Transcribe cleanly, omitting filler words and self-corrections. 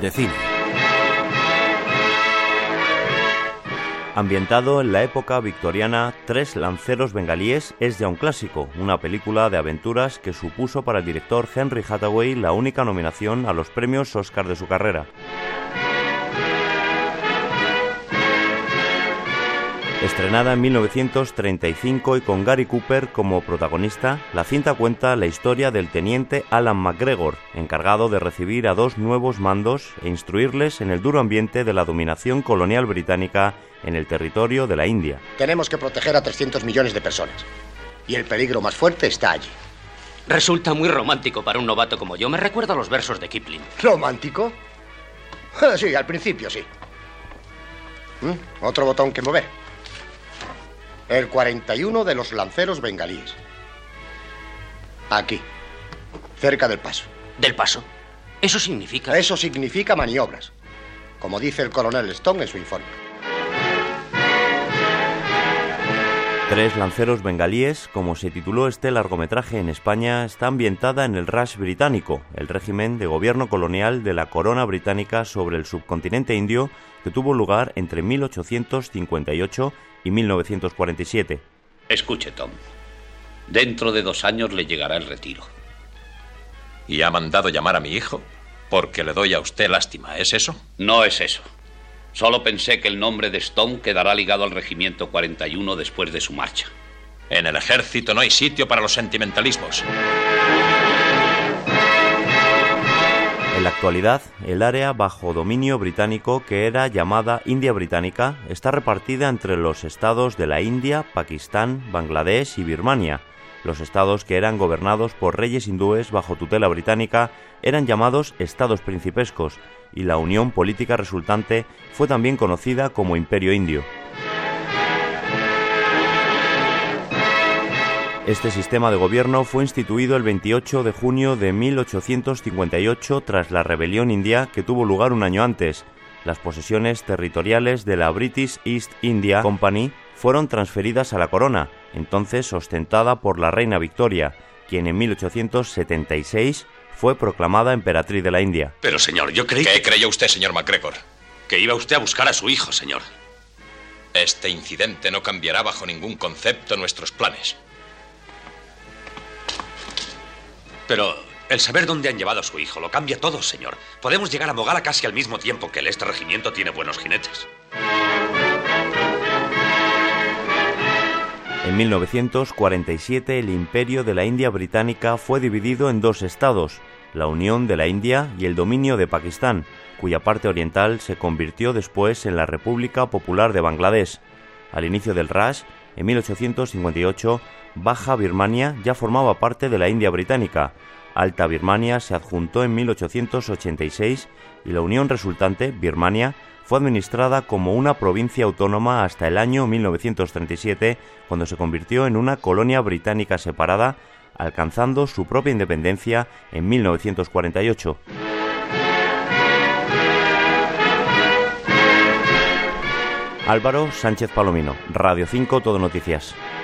de cine. Ambientado en la época victoriana, Tres lanceros bengalíes es ya un clásico, una película de aventuras que supuso para el director Henry Hathaway la única nominación a los premios Oscar de su carrera. Estrenada en 1935 y con Gary Cooper como protagonista, la cinta cuenta la historia del teniente Alan McGregor, encargado de recibir a dos nuevos mandos e instruirles en el duro ambiente de la dominación colonial británica en el territorio de la India. Tenemos que proteger a 300 millones de personas, y el peligro más fuerte está allí. Resulta muy romántico para un novato como yo. Me recuerda a los versos de Kipling. ¿Romántico? Sí, al principio sí. Otro botón que mover. El 41 de los lanceros bengalíes. Aquí, cerca del paso. ¿Del paso? ¿Eso significa? Eso significa maniobras, como dice el coronel Stone en su informe. Tres lanceros bengalíes, como se tituló este largometraje en España, está ambientada en el Raj británico, el régimen de gobierno colonial de la corona británica sobre el subcontinente indio que tuvo lugar entre 1858 y 1947. Escuche, Tom. Dentro de 2 años le llegará el retiro. ¿Y ha mandado llamar a mi hijo? Porque le doy a usted lástima, ¿es eso? No es eso. Solo pensé que el nombre de Stone quedará ligado al Regimiento 41 después de su marcha. En el ejército no hay sitio para los sentimentalismos. En la actualidad, el área bajo dominio británico, que era llamada India Británica, está repartida entre los estados de la India, Pakistán, Bangladesh y Birmania. Los estados que eran gobernados por reyes hindúes bajo tutela británica eran llamados estados principescos, y la unión política resultante fue también conocida como Imperio Indio. Este sistema de gobierno fue instituido el 28 de junio de 1858 tras la rebelión india que tuvo lugar un año antes. Las posesiones territoriales de la British East India Company fueron transferidas a la corona, entonces ostentada por la reina Victoria, quien en 1876 fue proclamada emperatriz de la India. Pero señor, yo creí... ¿Qué creyó usted, señor McGregor? Que iba usted a buscar a su hijo, señor. Este incidente no cambiará bajo ningún concepto nuestros planes. Pero el saber dónde han llevado a su hijo lo cambia todo, señor. Podemos llegar a Mogala casi al mismo tiempo que él. Este regimiento tiene buenos jinetes. En 1947 el imperio de la India británica fue dividido en 2 estados, la Unión de la India y el dominio de Pakistán, cuya parte oriental se convirtió después en la República Popular de Bangladesh. Al inicio del Raj, en 1858, Baja Birmania ya formaba parte de la India británica. Alta Birmania se adjuntó en 1886 y la unión resultante, Birmania, fue administrada como una provincia autónoma hasta el año 1937, cuando se convirtió en una colonia británica separada, alcanzando su propia independencia en 1948. Álvaro Sánchez Palomino, Radio 5 Todo Noticias.